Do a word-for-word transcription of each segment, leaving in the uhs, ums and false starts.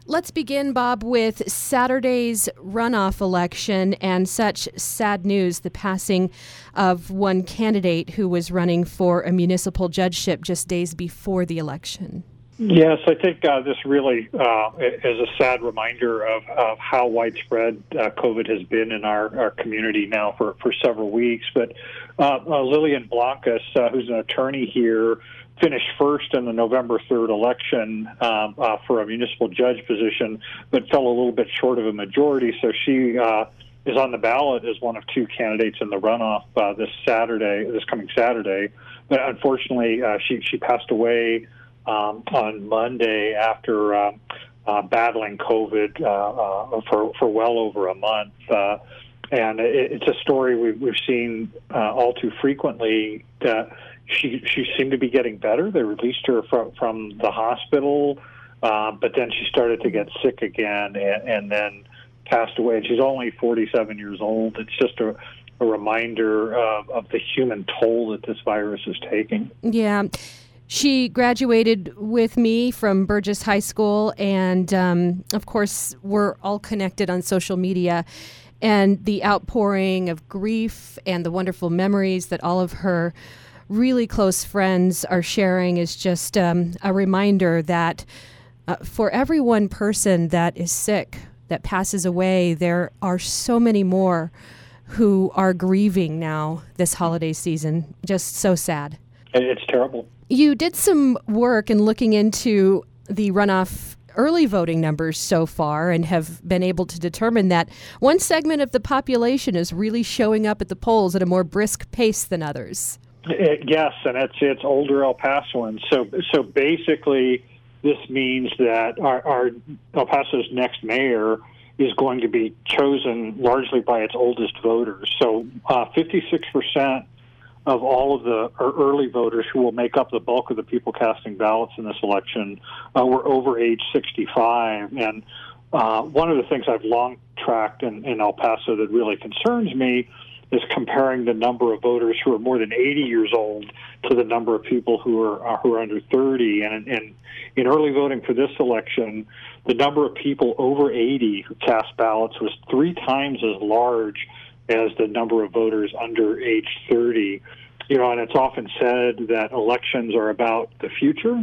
Let's begin, Bob, with Saturday's runoff election and such sad news, the passing of one candidate who was running for a municipal judgeship just days before the election. Yes, I think uh, this really uh, is a sad reminder of, of how widespread uh, COVID has been in our, our community now for, for several weeks. But uh, uh, Lillian Blancas, uh, who's an attorney here, finished first in the November third election um, uh, for a municipal judge position, but fell a little bit short of a majority. So she uh, is on the ballot as one of two candidates in the runoff uh, this Saturday, this coming Saturday. But unfortunately, uh, she she passed away um, on Monday after uh, uh, battling COVID uh, uh, for for well over a month. Uh, and it, it's a story we've, we've seen uh, all too frequently. That She she seemed to be getting better. They released her from, from the hospital, uh, but then she started to get sick again and, and then passed away. And she's only forty-seven years old. It's just a, a reminder of, of the human toll that this virus is taking. Yeah. She graduated with me from Burgess High School, and um, of course, we're all connected on social media. And the outpouring of grief and the wonderful memories that all of her really close friends are sharing is just um, a reminder that uh, for every one person that is sick, that passes away, there are so many more who are grieving now this holiday season. Just so sad. It's terrible. You did some work in looking into the runoff early voting numbers so far and have been able to determine that one segment of the population is really showing up at the polls at a more brisk pace than others. It, yes, and it's it's older El Pasoans. So so basically, this means that our, our El Paso's next mayor is going to be chosen largely by its oldest voters. So uh, fifty-six percent of all of the early voters who will make up the bulk of the people casting ballots in this election uh, were over age sixty-five. And uh, one of the things I've long tracked in, in El Paso that really concerns me is comparing the number of voters who are more than eighty years old to the number of people who are uh, who are under thirty. And in, in early voting for this election, the number of people over eighty who cast ballots was three times as large as the number of voters under age thirty. You know, and it's often said that elections are about the future.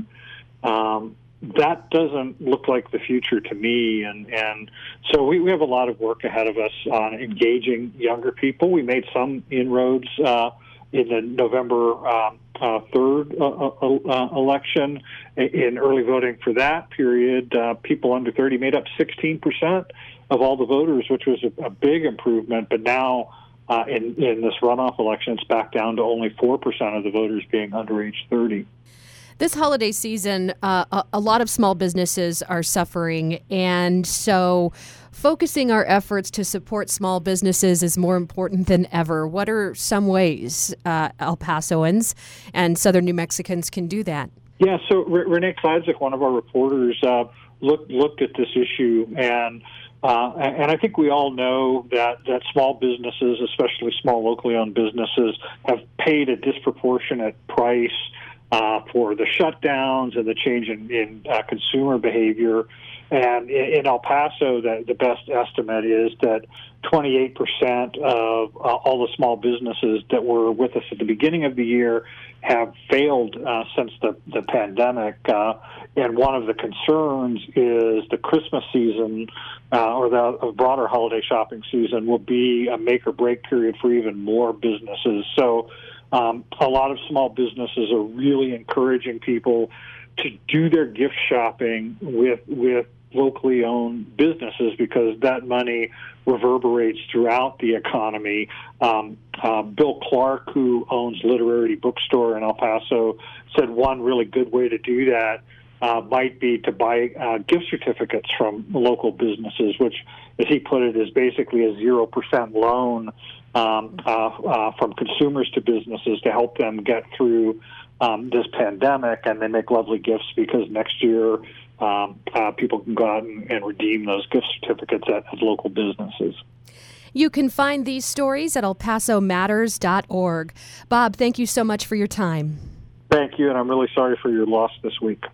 Um, That doesn't look like the future to me, and, and so we, we have a lot of work ahead of us on engaging younger people. We made some inroads uh, in the November um, uh, third uh, uh, election. In early voting for that period, uh, people under thirty made up sixteen percent of all the voters, which was a, a big improvement. But now uh, in, in this runoff election, it's back down to only four percent of the voters being under age thirty. This holiday season, uh, a, a lot of small businesses are suffering, and so focusing our efforts to support small businesses is more important than ever. What are some ways uh, El Pasoans and Southern New Mexicans can do that? Yeah, so R- Renee Kleidzik, one of our reporters, uh, looked looked at this issue, and uh, and I think we all know that, that small businesses, especially small locally owned businesses, have paid a disproportionate price Uh, for the shutdowns and the change in, in uh, consumer behavior. And in, in El Paso, the, the best estimate is that twenty-eight percent of uh, all the small businesses that were with us at the beginning of the year have failed uh, since the, the pandemic. Uh, and one of the concerns is the Christmas season uh, or the broader holiday shopping season will be a make or break period for even more businesses. So Um, a lot of small businesses are really encouraging people to do their gift shopping with with locally owned businesses because that money reverberates throughout the economy. Um, uh, Bill Clark, who owns Literary Bookstore in El Paso, said one really good way to do that uh, might be to buy uh, gift certificates from local businesses, which, as he put it, is basically a zero percent loan Um, uh, uh, from consumers to businesses to help them get through um, this pandemic, and they make lovely gifts because next year um, uh, people can go out and, and redeem those gift certificates at, at local businesses. You can find these stories at el paso matters dot org. Bob, thank you so much for your time. Thank you, and I'm really sorry for your loss this week.